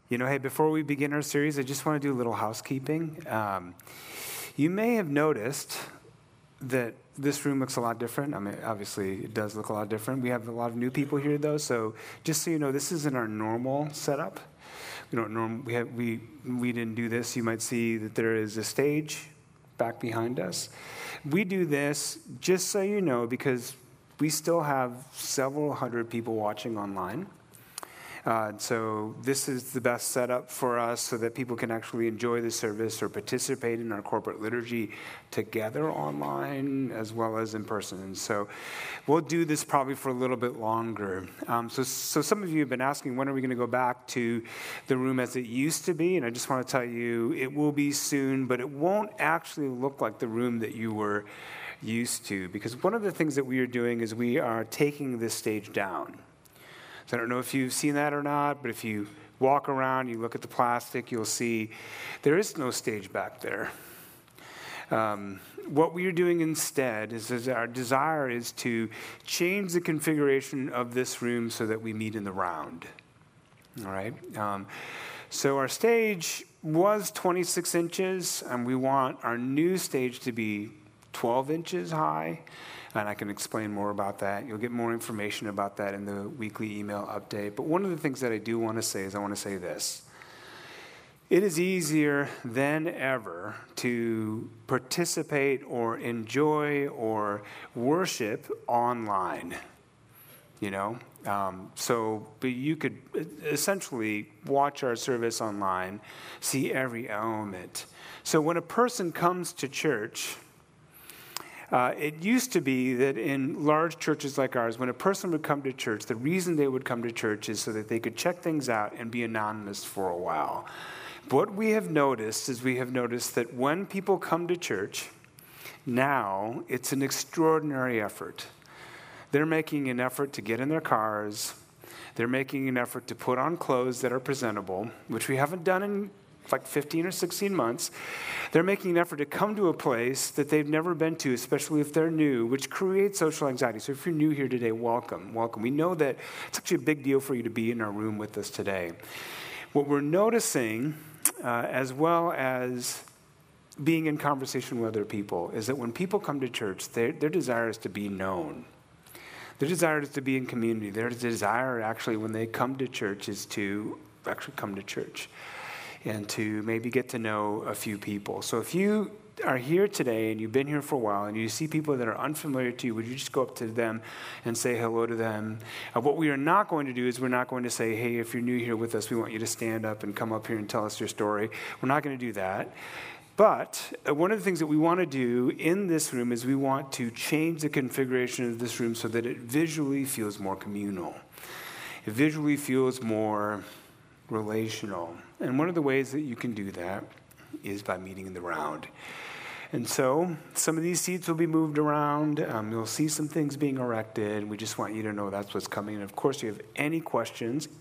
Hey, before we begin our series, I just want to do a little housekeeping. You may have noticed that this room looks a lot different. I mean, obviously, it does look a lot different. We have a lot of new people here, though, so just so you know, this isn't our normal setup. We didn't do this. You might see that there is a stage back behind us. We do this, just so you know, because we still have several hundred people watching online. So this is the best setup for us so that people can actually enjoy the service or participate in our corporate liturgy together online as well as in person. And so we'll do this probably for a little bit longer. So some of you have been asking, when are we going to go back to the room as it used to be? And I just want to tell you, it will be soon, but it won't actually look like the room that you were used to. Because one of the things that we are doing is we are taking this stage down. So I don't know if you've seen that or not, but if you walk around, you look at the plastic, you'll see there is no stage back there. What we are doing instead is our desire is to change the configuration of this room so that we meet in the round. All right? So our stage was 26 inches, and we want our new stage to be 12 inches high. And I can explain more about that. You'll get more information about that in the weekly email update. But one of the things that I do want to say is I want to say this. It is easier than ever to participate or enjoy or worship online, but you could essentially watch our service online, see every element. So when a person comes to church, it used to be that in large churches like ours, when a person would come to church, the reason they would come to church is so that they could check things out and be anonymous for a while. What we have noticed is that when people come to church, now it's an extraordinary effort. They're making an effort to get in their cars. They're making an effort to put on clothes that are presentable, which we haven't done in like 15 or 16 months. They're making an effort to come to a place that they've never been to, especially if they're new, which creates social anxiety. So if you're new here today, welcome. We know that it's actually a big deal for you to be in our room with us today. What we're noticing, as well as being in conversation with other people, is that when people come to church, their desire is to be known. Their desire is to be in community. Their desire, actually, when they come to church, is to actually come to church and to maybe get to know a few people. So if you are here today and you've been here for a while and you see people that are unfamiliar to you, would you just go up to them and say hello to them? What we are not going to do is we're not going to say, hey, if you're new here with us, we want you to stand up and come up here and tell us your story. We're not going to do that. But one of the things that we want to do in this room is we want to change the configuration of this room so that it visually feels more communal. It visually feels more relational. And one of the ways that you can do that is by meeting in the round. And so some of these seats will be moved around. You'll see some things being erected. We just want you to know that's what's coming. And of course, if you have any questions,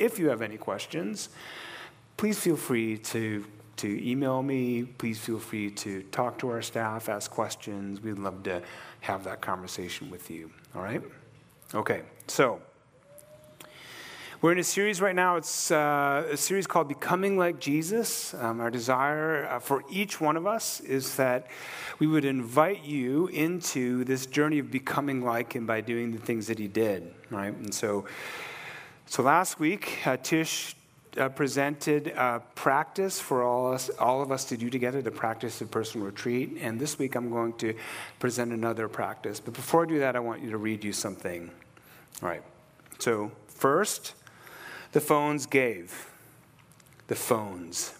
please feel free to email me. Please feel free to talk to our staff, ask questions. We'd love to have that conversation with you. All right? Okay, so we're in a series right now. It's a series called Becoming Like Jesus. Our desire for each one of us is that we would invite you into this journey of becoming like him by doing the things that he did, right? And so last week, Tish presented a practice for all of us to do together, the practice of personal retreat. And this week, I'm going to present another practice. But before I do that, I want you to read you something. All right. So first, the phones gave. The phones.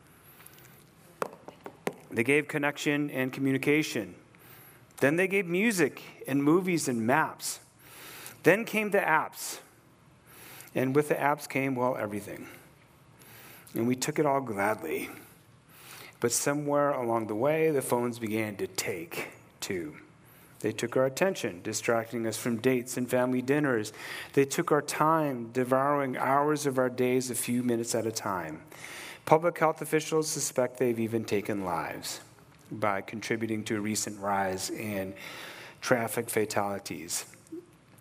They gave connection and communication. Then they gave music and movies and maps. Then came the apps. And with the apps came, everything. And we took it all gladly. But somewhere along the way, the phones began to take, too. They took our attention, distracting us from dates and family dinners. They took our time, devouring hours of our days a few minutes at a time. Public health officials suspect they've even taken lives by contributing to a recent rise in traffic fatalities.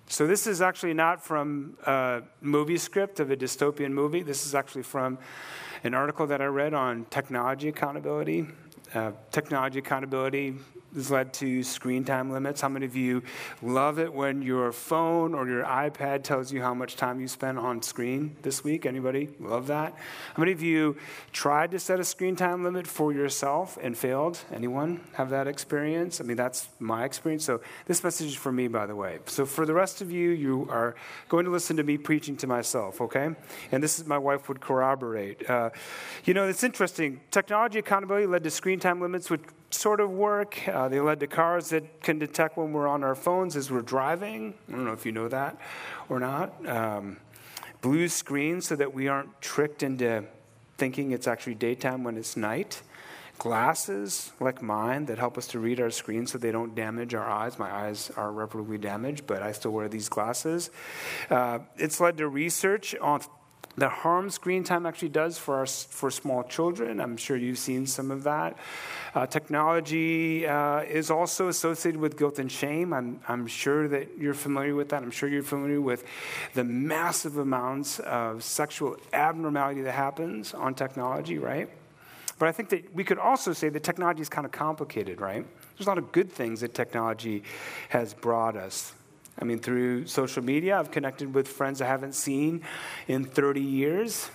So this is actually not from a movie script of a dystopian movie. This is actually from an article that I read on technology accountability. Technology accountability has led to screen time limits. How many of you love it when your phone or your iPad tells you how much time you spent on screen this week? Anybody love that? How many of you tried to set a screen time limit for yourself and failed? Anyone have that experience? I mean, that's my experience. So this message is for me, by the way. So for the rest of you, you are going to listen to me preaching to myself, okay? And this is my wife would corroborate. It's interesting. Technology accountability led to screen time limits, which sort of work. They led to cars that can detect when we're on our phones as we're driving. I don't know if you know that or not. Blue screens so that we aren't tricked into thinking it's actually daytime when it's night. Glasses like mine that help us to read our screens so they don't damage our eyes. My eyes are irreparably damaged, but I still wear these glasses. It's led to research on the harm screen time actually does for small children. I'm sure you've seen some of that. Technology is also associated with guilt and shame. I'm sure that you're familiar with that. I'm sure you're familiar with the massive amounts of sexual abnormality that happens on technology, right? But I think that we could also say that technology is kind of complicated, right? There's a lot of good things that technology has brought us. I mean, through social media, I've connected with friends I haven't seen in 30 years.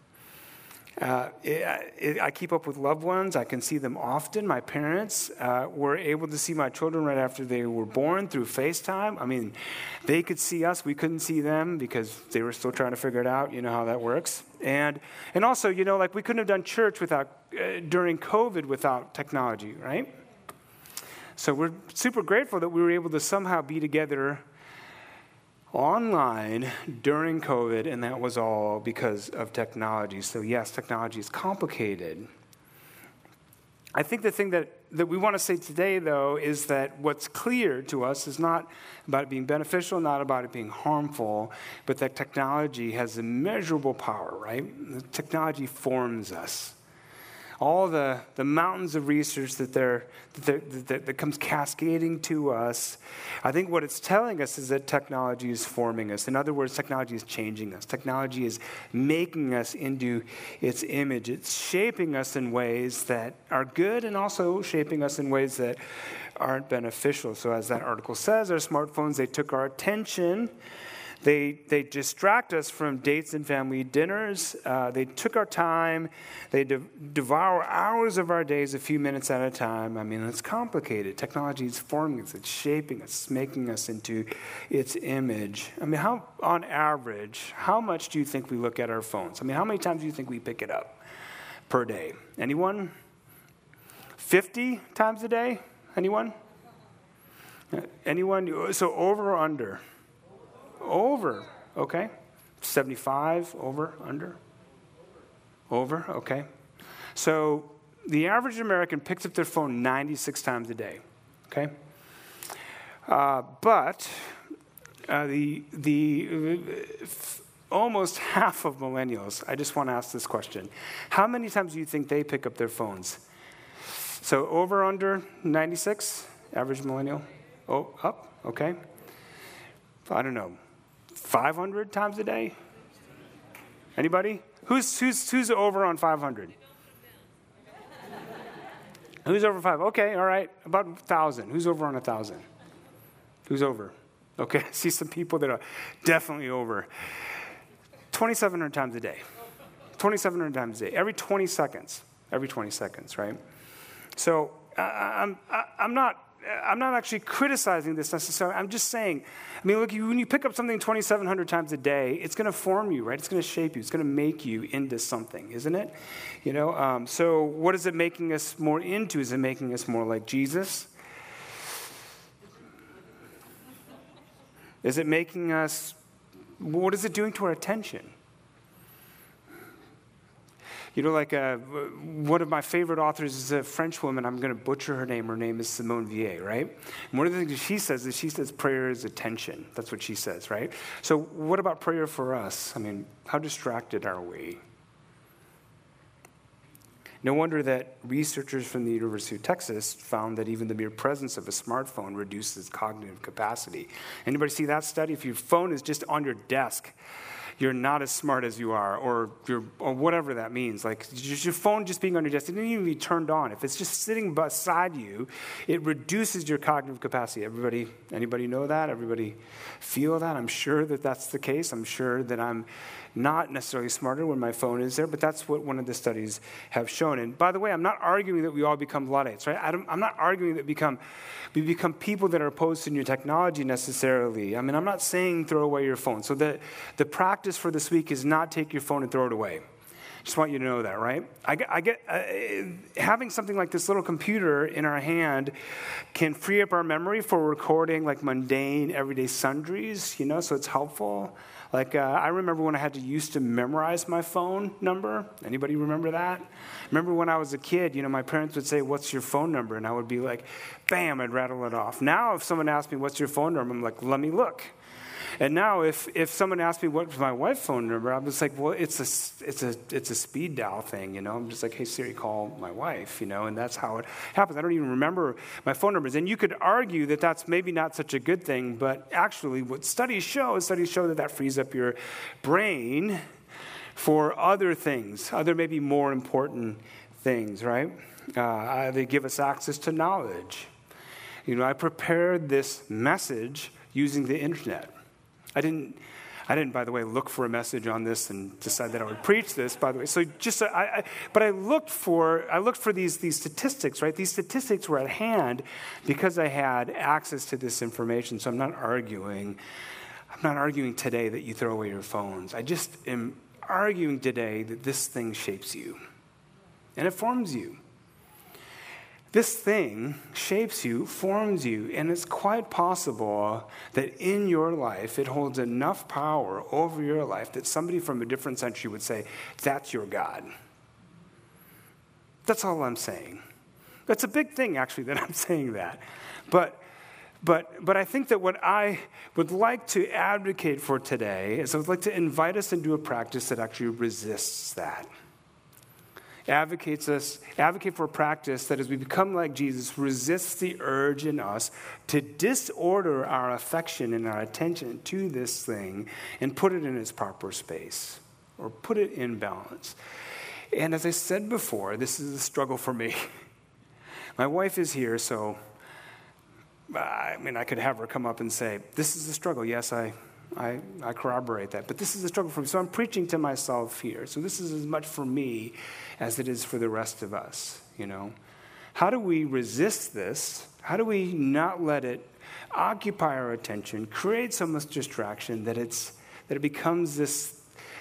I keep up with loved ones. I can see them often. My parents were able to see my children right after they were born through FaceTime. I mean, they could see us. We couldn't see them because they were still trying to figure it out. You know how that works. And also, we couldn't have done church during COVID without technology, right? So we're super grateful that we were able to somehow be together online during COVID, and that was all because of technology. So yes, technology is complicated. I think the thing that we want to say today, though, is that what's clear to us is not about it being beneficial, not about it being harmful, but that technology has immeasurable power, right? The technology forms us. All the mountains of research that comes cascading to us, I think what it's telling us is that technology is forming us. In other words, technology is changing us. Technology is making us into its image. It's shaping us in ways that are good and also shaping us in ways that aren't beneficial. So as that article says, our smartphones, they took our attention. They distract us from dates and family dinners. They took our time. They devour hours of our days a few minutes at a time. I mean, it's complicated. Technology is forming us. It's shaping us, making us into its image. I mean, on average, how much do you think we look at our phones? I mean, how many times do you think we pick it up per day? Anyone? 50 times a day? Anyone? Anyone? So over or under? Over, okay. 75, over, under? Over, okay. So the average American picks up their phone 96 times a day, okay? But almost half of millennials, I just want to ask this question. How many times do you think they pick up their phones? So over, under, 96, average millennial? Oh, up, okay. I don't know. 500 times a day? Anybody? Who's over on 500? Who's over 5? Okay, all right. About 1,000. Who's over on 1,000? Who's over? Okay, I see some people that are definitely over. 2,700 times a day. 2,700 times a day. Every 20 seconds. Every 20 seconds, right? So I'm not actually criticizing this necessarily. I'm just saying, I mean, look, when you pick up something 2,700 times a day, it's going to form you, right? It's going to shape you. It's going to make you into something, isn't it? So what is it making us more into? Is it making us more like Jesus? Is it making us, what is it doing to our attention? One of my favorite authors is a French woman. I'm going to butcher her name. Her name is Simone Weil, right? And one of the things she says prayer is attention. That's what she says, right? So what about prayer for us? I mean, how distracted are we? No wonder that researchers from the University of Texas found that even the mere presence of a smartphone reduces cognitive capacity. Anybody see that study? If your phone is just on your desk, you're not as smart as you are, or whatever that means. Like your phone just being on your desk, it didn't even be turned on. If it's just sitting beside you, it reduces your cognitive capacity. Anybody know that? Everybody feel that? I'm sure that that's the case. I'm sure that I'm not necessarily smarter when my phone is there, but that's what one of the studies have shown. And by the way, I'm not arguing that we all become Luddites, right? I'm not arguing that we become people that are opposed to new technology necessarily. I mean, I'm not saying throw away your phone. So the practice for this week is not take your phone and throw it away. Just want you to know that, right? Having something like this little computer in our hand can free up our memory for recording like mundane, everyday sundries, so it's helpful. Like, I remember when I had to used to memorize my phone number. Anybody remember that? Remember when I was a kid, my parents would say, "What's your phone number?" And I would be like, bam, I'd rattle it off. Now, if someone asks me, "What's your phone number?" I'm like, "Let me look." And now, if someone asks me what's my wife's phone number, I'm just like, well, it's a speed dial thing, I'm just like, "Hey Siri, call my wife," and that's how it happens. I don't even remember my phone numbers. And you could argue that that's maybe not such a good thing, but actually, what studies show that frees up your brain for other things, other maybe more important things, right? They give us access to knowledge. I prepared this message using the internet. I didn't, by the way, look for a message on this and decide that I would preach this, by the way. So but I looked for these statistics, right? These statistics were at hand because I had access to this information. So I'm not arguing today that you throw away your phones. I just am arguing today that this thing shapes you and it forms you. This thing shapes you, forms you, and it's quite possible that in your life it holds enough power over your life that somebody from a different century would say, "That's your God." That's all I'm saying. That's a big thing, actually, that I'm saying that. But I think that what I would like to advocate for today is I would like to invite us into a practice that actually resists that. Advocate for a practice that as we become like Jesus, resists the urge in us to disorder our affection and our attention to this thing and put it in its proper space or put it in balance. And as I said before, this is a struggle for me. My wife is here, so I could have her come up and say, "This is a struggle." Yes, I corroborate that. But this is a struggle for me. So I'm preaching to myself here. So this is as much for me as it is for the rest of us, How do we resist this? How do we not let it occupy our attention, create so much distraction that it becomes this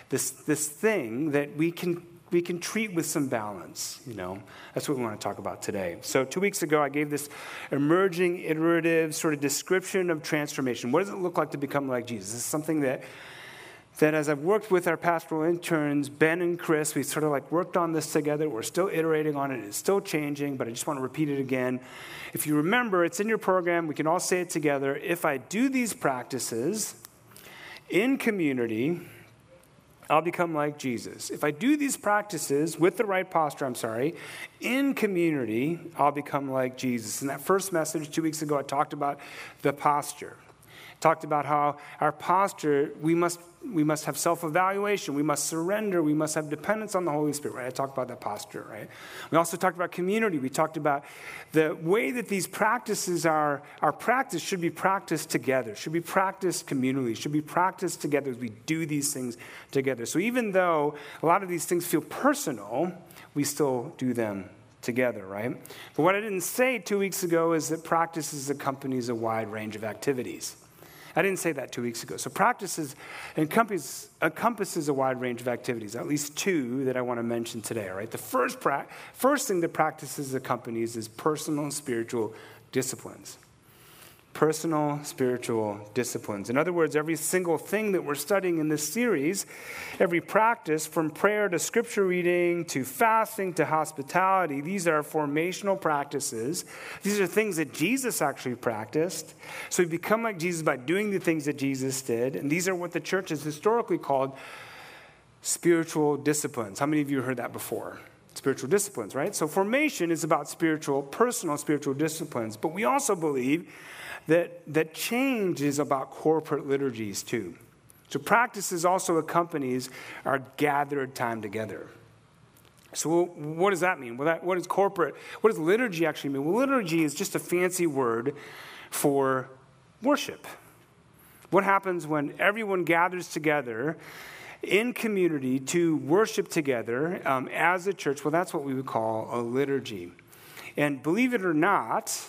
thing that we can treat with some balance, That's what we want to talk about today. So 2 weeks ago, I gave this emerging, iterative sort of description of transformation. What does it look like to become like Jesus? This is something that as I've worked with our pastoral interns, Ben and Chris, we sort of worked on this together. We're still iterating on it. It's still changing, but I just want to repeat it again. If you remember, it's in your program. We can all say it together. If I do these practices in community, I'll become like Jesus. If I do these practices with the right posture, in community, I'll become like Jesus. In that first message 2 weeks ago, I talked about the posture. Talked about how our posture, we must have self-evaluation, we must surrender, we must have dependence on the Holy Spirit, right? I talked about that posture, right? We also talked about community. We talked about the way that these practices are practiced should be practiced together, should be practiced communally, should be practiced together as we do these things together. So even though a lot of these things feel personal, we still do them together, right? But what I didn't say 2 weeks ago is that practices accompanies a wide range of activities. I didn't say that 2 weeks ago. So practices encompasses a wide range of activities, at least two that I want to mention today, all right? The first thing that practices accompanies is personal and spiritual disciplines. Personal spiritual disciplines. In other words, every single thing that we're studying in this series, every practice from prayer to scripture reading to fasting to hospitality, these are formational practices. These are things that Jesus actually practiced. So we become like Jesus by doing the things that Jesus did. And these are what the church has historically called spiritual disciplines. How many of you heard that before? spiritual disciplines, right? So formation is about personal spiritual disciplines, but we also believe that change is about corporate liturgies too. So practices also accompanies our gathered time together. So what does that mean? What does liturgy actually mean? Well, liturgy is just a fancy word for worship. What happens when everyone gathers together in community to worship together as a church? Well, that's what we would call a liturgy. And believe it or not,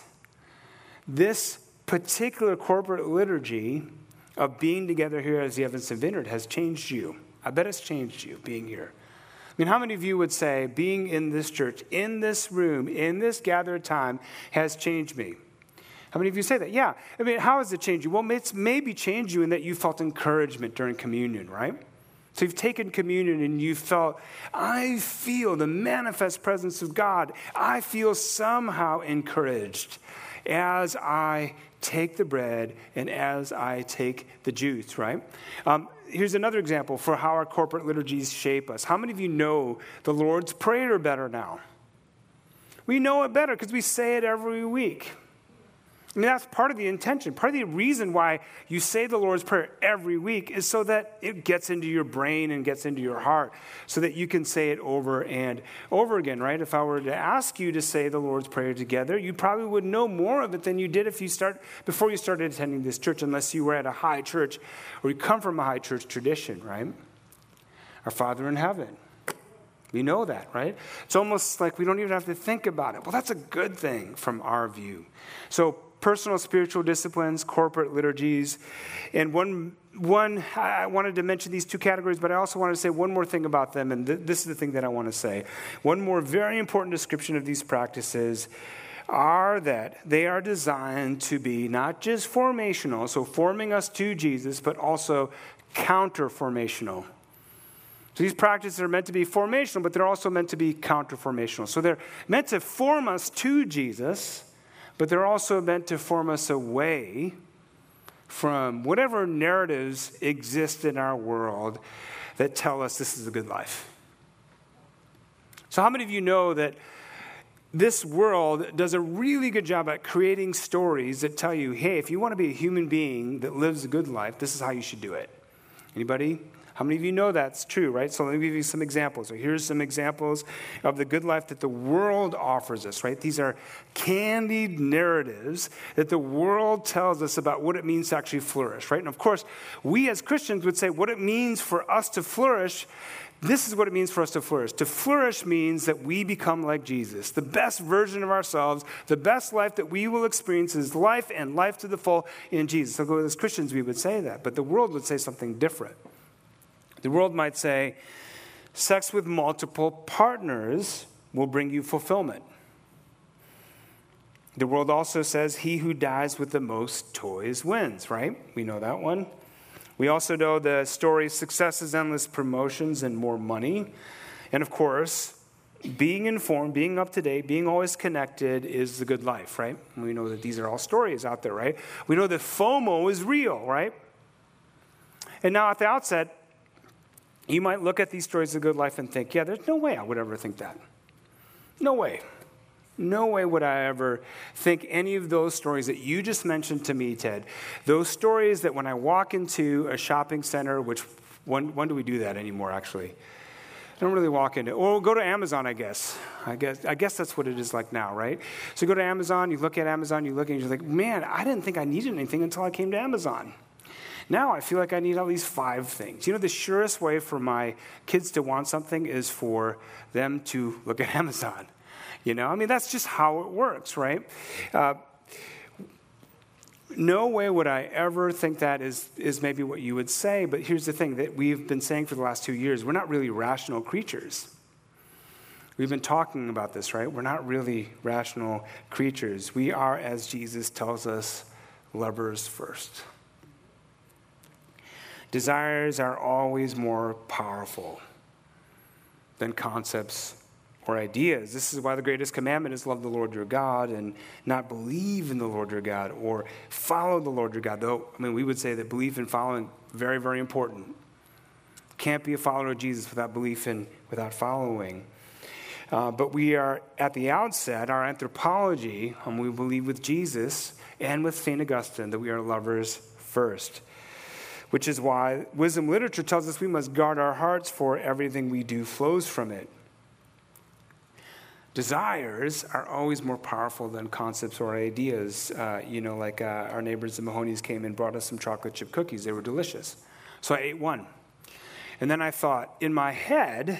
this particular corporate liturgy of being together here as the Evanston Vineyard has changed you. I bet it's changed you being here. I mean, how many of you would say being in this church, in this room, in this gathered time has changed me? How many of you say that? Yeah. I mean, how has it changed you? Well, it's maybe changed you in that you felt encouragement during communion, right? So you've taken communion and you felt, I feel the manifest presence of God. I feel somehow encouraged as I take the bread and as I take the juice, right? Here's another example for how our corporate liturgies shape us. How many of you know the Lord's Prayer better now? We know it better because we say it every week. I mean, that's part of the intention. Part of the reason why you say the Lord's Prayer every week is so that it gets into your brain and gets into your heart, so that you can say it over and over again, right? If I were to ask you to say the Lord's Prayer together, you probably would know more of it than you did before you started attending this church, unless you were at a high church or you come from a high church tradition, right? Our Father in heaven. We know that, right? It's almost like we don't even have to think about it. Well, that's a good thing from our view. So personal spiritual disciplines, corporate liturgies, and one I wanted to mention these two categories, but I also wanted to say one more thing about them, and this is the thing that I want to say. One more very important description of these practices are that they are designed to be not just formational, so forming us to Jesus, but also counter-formational. So these practices are meant to be formational, but they're also meant to be counter-formational. So they're meant to form us to Jesus, but they're also meant to form us away from whatever narratives exist in our world that tell us this is a good life. So how many of you know that this world does a really good job at creating stories that tell you, hey, if you want to be a human being that lives a good life, this is how you should do it? Anybody? How many of you know that's true, right? So let me give you some examples. So here's some examples of the good life that the world offers us, right? These are candied narratives that the world tells us about what it means to actually flourish, right? And of course, we as Christians would say what it means for us to flourish. This is what it means for us to flourish. To flourish means that we become like Jesus. The best version of ourselves, the best life that we will experience is life and life to the full in Jesus. So as Christians, we would say that. But the world would say something different. The world might say, sex with multiple partners will bring you fulfillment. The world also says, he who dies with the most toys wins, right? We know that one. We also know the story, success is endless promotions and more money. And of course, being informed, being up to date, being always connected is the good life, right? And we know that these are all stories out there, right? We know that FOMO is real, right? And now at the outset, you might look at these stories of good life and think, yeah, there's no way I would ever think that. No way. No way would I ever think any of those stories that you just mentioned to me, Ted. Those stories that when I walk into a shopping center, which when do we do that anymore, actually? I don't really walk into, or we'll go to Amazon, I guess. I guess that's what it is like now, right? So you go to Amazon, you look at Amazon, you look and you're like, man, I didn't think I needed anything until I came to Amazon. Now I feel like I need at least 5 things. You know, the surest way for my kids to want something is for them to look at Amazon. You know, I mean, that's just how it works, right? No way would I ever think that is maybe what you would say, but here's the thing that we've been saying for the last 2 years. We're not really rational creatures. We've been talking about this, right? We're not really rational creatures. We are, as Jesus tells us, lovers first. Desires are always more powerful than concepts or ideas. This is why the greatest commandment is love the Lord your God and not believe in the Lord your God or follow the Lord your God. Though, I mean, we would say that belief and following, very, very important. Can't be a follower of Jesus without belief and without following. But we are, at the outset, our anthropology, we believe with Jesus and with St. Augustine, that we are lovers first. Which is why wisdom literature tells us we must guard our hearts, for everything we do flows from it. Desires are always more powerful than concepts or ideas. Our neighbors, the Mahonies, came and brought us some chocolate chip cookies. They were delicious. So I ate one. And then I thought, in my head,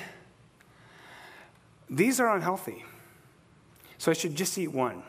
these are unhealthy. So I should just eat one.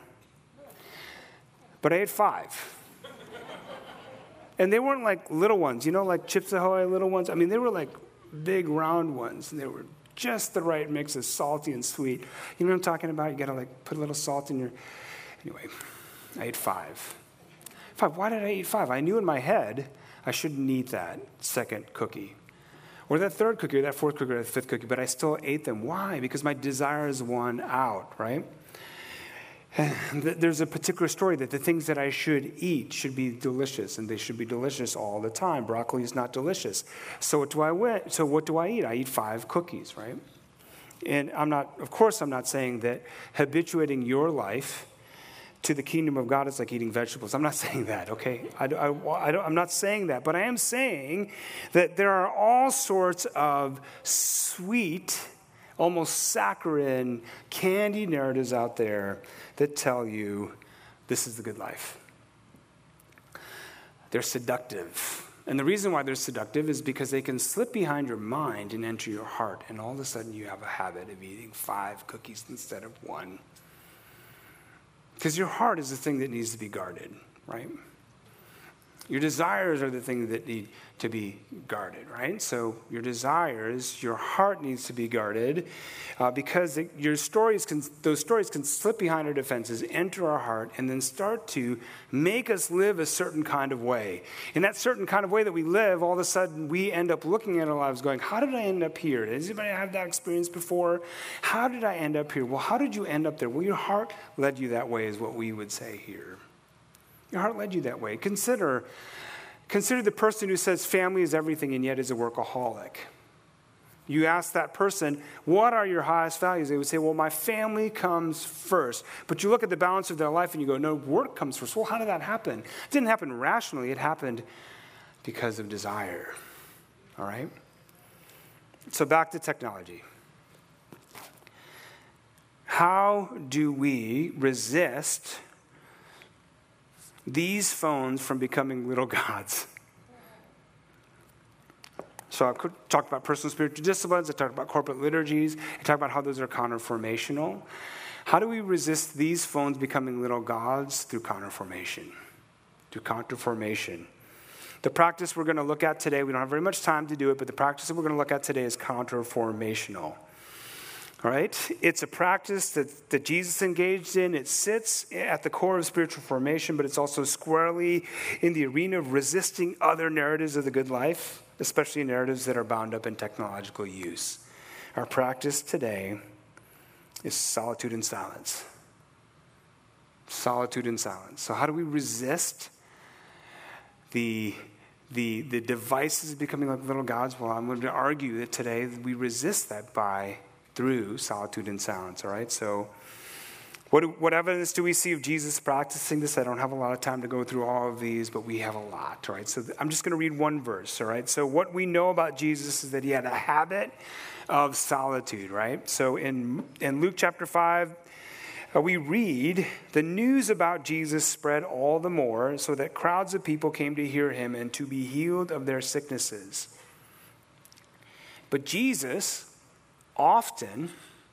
But I ate 5. And they weren't like little ones, like Chips Ahoy little ones. I mean, they were like big round ones. And they were just the right mix of salty and sweet. You know what I'm talking about? You got to put a little salt in your... Anyway, I ate 5. Why did I eat 5? I knew in my head I shouldn't eat that second cookie. Or that third cookie, or that fourth cookie, or that fifth cookie, but I still ate them. Why? Because my desires won out, right? There's a particular story that the things that I should eat should be delicious, and they should be delicious all the time. Broccoli is not delicious. So what do I eat? I eat 5 cookies, right? And I'm not saying that habituating your life to the kingdom of God is like eating vegetables. I'm not saying that, okay? I'm not saying that, but I am saying that there are all sorts of sweet, almost saccharine, candy narratives out there that tell you this is the good life. They're seductive. And the reason why they're seductive is because they can slip behind your mind and enter your heart, and all of a sudden you have a habit of eating 5 cookies instead of 1. Because your heart is the thing that needs to be guarded, right? Your desires are the thing that need to be guarded, right? So your desires, your heart needs to be guarded because those stories can slip behind our defenses, enter our heart, and then start to make us live a certain kind of way. In that certain kind of way that we live, all of a sudden we end up looking at our lives going, how did I end up here? Does anybody have that experience before? How did I end up here? Well, how did you end up there? Well, your heart led you that way is what we would say here. Your heart led you that way. Consider the person who says family is everything and yet is a workaholic. You ask that person, what are your highest values? They would say, well, my family comes first. But you look at the balance of their life and you go, no, work comes first. Well, how did that happen? It didn't happen rationally. It happened because of desire. All right? So back to technology. How do we resist these phones from becoming little gods? So I could talk about personal spiritual disciplines. I talked about corporate liturgies. I talked about how those are counterformational. How do we resist these phones becoming little gods? Through counterformation. Through counterformation. The practice we're going to look at today, we don't have very much time to do it, but the practice that we're going to look at today is counterformational. All right? It's a practice that Jesus engaged in. It sits at the core of spiritual formation, but it's also squarely in the arena of resisting other narratives of the good life, especially narratives that are bound up in technological use. Our practice today is solitude and silence. Solitude and silence. So how do we resist the devices becoming like little gods? Well, I'm going to argue that today we resist that through solitude and silence, all right? So what evidence do we see of Jesus practicing this? I don't have a lot of time to go through all of these, but we have a lot, all right? So I'm just going to read one verse, all right? So what we know about Jesus is that he had a habit of solitude, right? So in Luke chapter 5, we read, the news about Jesus spread all the more so that crowds of people came to hear him and to be healed of their sicknesses. But Jesus often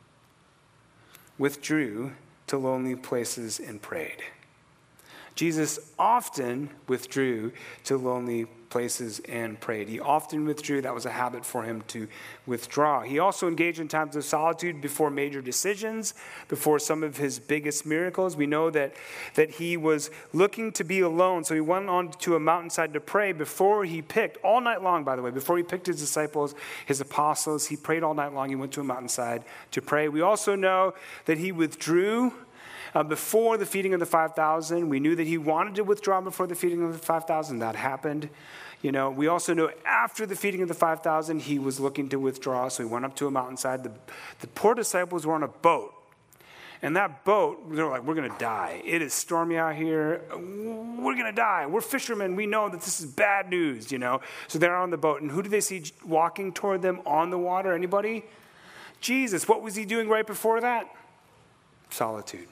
withdrew to lonely places and prayed. Jesus often withdrew to lonely places and prayed. He often withdrew. That was a habit for him to withdraw. He also engaged in times of solitude before major decisions, before some of his biggest miracles. We know that he was looking to be alone, so he went on to a mountainside to pray before he picked, all night long, by the way, before he picked his disciples, his apostles. He prayed all night long. He went to a mountainside to pray. We also know that he withdrew Before the feeding of the 5,000, we knew that he wanted to withdraw before the feeding of the 5,000. That happened. We also know after the feeding of the 5,000, he was looking to withdraw, so he went up to a mountainside. The poor disciples were on a boat. And that boat, they're like, we're going to die. It is stormy out here. We're going to die. We're fishermen. We know that this is bad news, So they're on the boat. And who do they see walking toward them on the water? Anybody? Jesus. What was he doing right before that? Solitude.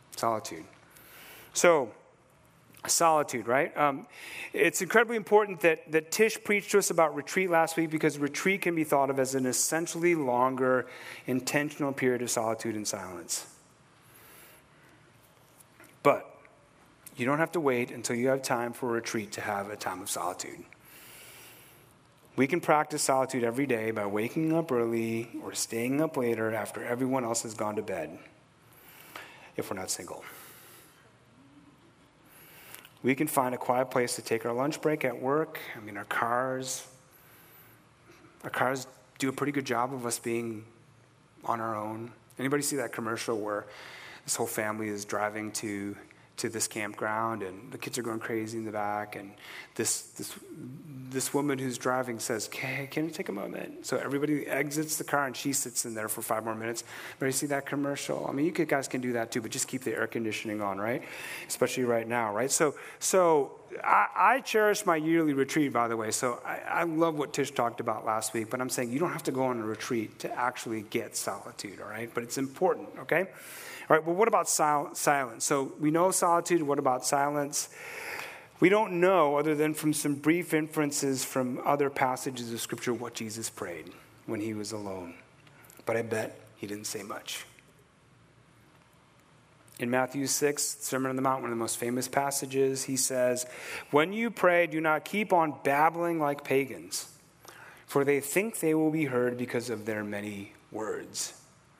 So, solitude, right? It's incredibly important that Tish preached to us about retreat last week, because retreat can be thought of as an essentially longer, intentional period of solitude and silence. But you don't have to wait until you have time for a retreat to have a time of solitude. We can practice solitude every day by waking up early or staying up later after everyone else has gone to bed, if we're not single. We can find a quiet place to take our lunch break at work. Our cars do a pretty good job of us being on our own. Anybody see that commercial where this whole family is driving to this campground, and the kids are going crazy in the back, and this woman who's driving says, "Okay, can you take a moment?" So everybody exits the car, and she sits in there for 5 more minutes. Everybody see that commercial? You guys can do that too, but just keep the air conditioning on, right? Especially right now, right? So I cherish my yearly retreat, by the way. So I love what Tish talked about last week, but I'm saying you don't have to go on a retreat to actually get solitude, all right? But it's important, okay? All right, well, what about silence? So we know solitude. What about silence? We don't know, other than from some brief inferences from other passages of Scripture, what Jesus prayed when he was alone. But I bet he didn't say much. In Matthew 6, Sermon on the Mount, one of the most famous passages, he says, "When you pray, do not keep on babbling like pagans, for they think they will be heard because of their many words."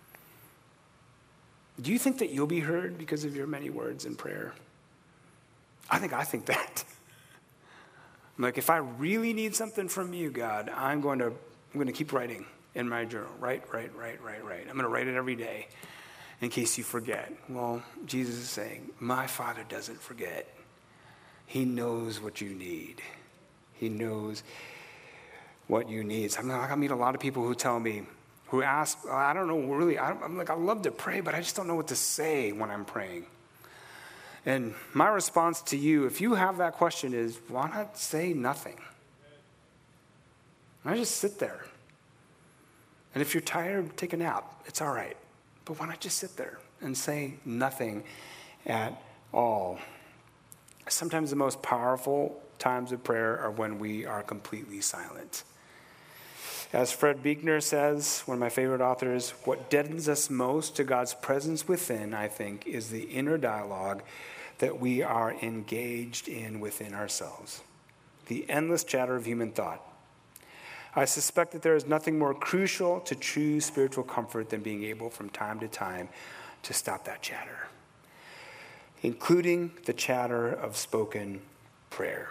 Do you think that you'll be heard because of your many words in prayer? I think that. I'm like, if I really need something from you, God, I'm going to keep writing in my journal. Write. I'm going to write it every day in case you forget. Well, Jesus is saying, my Father doesn't forget. He knows what you need. He knows what you need. So I meet a lot of people who tell me, who ask, I don't know, really, I'm like, I love to pray, but I just don't know what to say when I'm praying. And my response to you, if you have that question, is why not say nothing? Why not just sit there? And if you're tired, take a nap. It's all right. But why not just sit there and say nothing at all? Sometimes the most powerful times of prayer are when we are completely silent. As Fred Buechner says, one of my favorite authors, what deadens us most to God's presence within, I think, is the inner dialogue that we are engaged in within ourselves. The endless chatter of human thought. I suspect that there is nothing more crucial to true spiritual comfort than being able from time to time to stop that chatter, including the chatter of spoken prayer.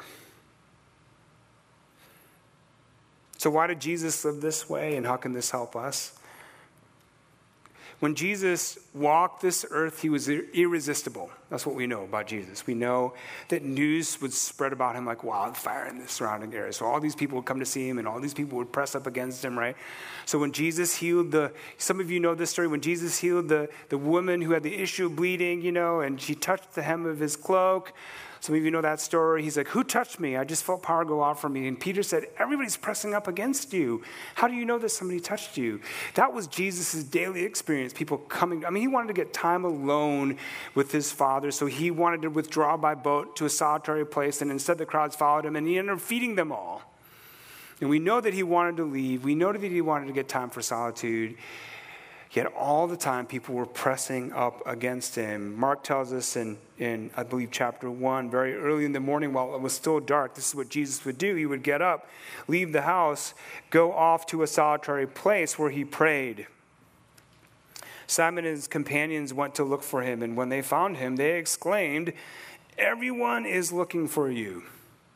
So why did Jesus live this way, and how can this help us? When Jesus walked this earth, he was irresistible. That's what we know about Jesus. We know that news would spread about him like wildfire in the surrounding area. So all these people would come to see him, and all these people would press up against him, right? So when Jesus healed some of you know this story, when Jesus healed the woman who had the issue of bleeding, and she touched the hem of his cloak. Some of you know that story. He's like, who touched me? I just felt power go out from me. And Peter said, everybody's pressing up against you. How do you know that somebody touched you? That was Jesus' daily experience. People coming. He wanted to get time alone with his Father. So he wanted to withdraw by boat to a solitary place. And instead the crowds followed him. And he ended up feeding them all. And we know that he wanted to leave. We know that he wanted to get time for solitude. Yet all the time, people were pressing up against him. Mark tells us in I believe, chapter 1, very early in the morning while it was still dark, this is what Jesus would do. He would get up, leave the house, go off to a solitary place where he prayed. Simon and his companions went to look for him, and when they found him, they exclaimed, "Everyone is looking for you."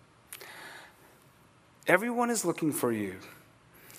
Everyone is looking for you.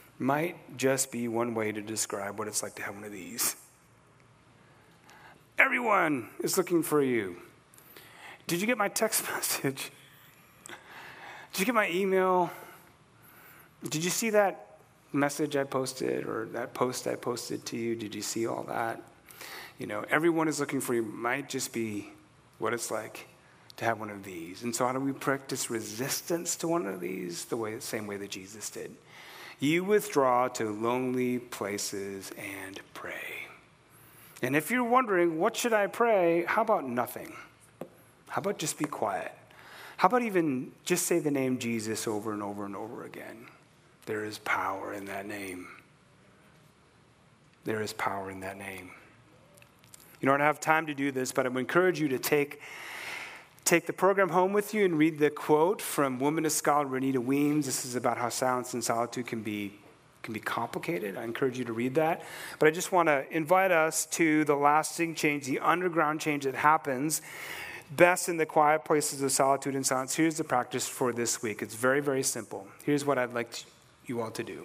Might just be one way to describe what it's like to have one of these. Everyone is looking for you. Did you get my text message? Did you get my email? Did you see that message I posted or that post I posted to you? Did you see all that? Everyone is looking for you might just be what it's like to have one of these. And so how do we practice resistance to one of these? The same way that Jesus did. You withdraw to lonely places and pray. And if you're wondering, what should I pray? How about nothing? How about just be quiet? How about even just say the name Jesus over and over and over again? There is power in that name. There is power in that name. You don't have time to do this, but I would encourage you to take the program home with you and read the quote from womanist scholar Renita Weems. This is about how silence and solitude can be complicated. I encourage you to read that. But I just want to invite us to the lasting change, the underground change that happens best in the quiet places of solitude and silence. Here's the practice for this week. It's very, very simple. Here's what I'd like you all to do.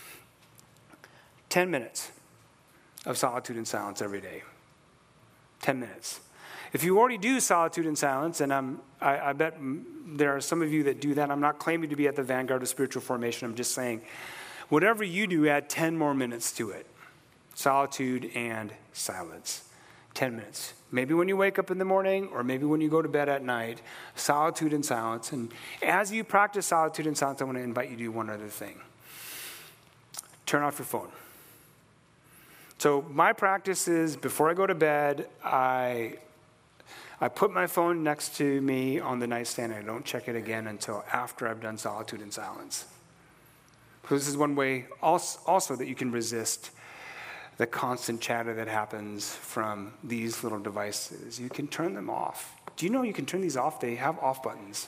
10 minutes of solitude and silence every day. 10 minutes. If you already do solitude and silence, and I bet there are some of you that do that, I'm not claiming to be at the vanguard of spiritual formation. I'm just saying, whatever you do, add 10 more minutes to it. Solitude and silence. 10 minutes. Maybe when you wake up in the morning, or maybe when you go to bed at night, solitude and silence. And as you practice solitude and silence, I want to invite you to do one other thing. Turn off your phone. So my practice is, before I go to bed, I put my phone next to me on the nightstand, and I don't check it again until after I've done solitude and silence. So this is one way also that you can resist the constant chatter that happens from these little devices. You can turn them off. Do you know you can turn these off? They have off buttons.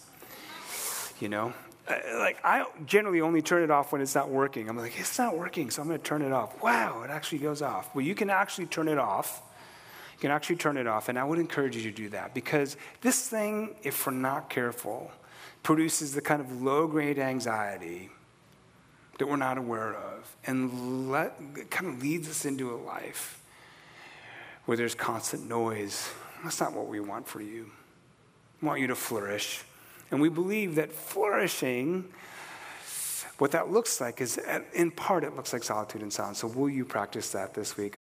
I generally only turn it off when it's not working. I'm like, it's not working, so I'm going to turn it off. Wow, it actually goes off. Well, you can actually turn it off. You can actually turn it off, and I would encourage you to do that, because this thing, if we're not careful, produces the kind of low-grade anxiety that we're not aware of, and it kind of leads us into a life where there's constant noise. That's not what we want for you. We want you to flourish. And we believe that flourishing, what that looks like is, in part, it looks like solitude and silence. So will you practice that this week?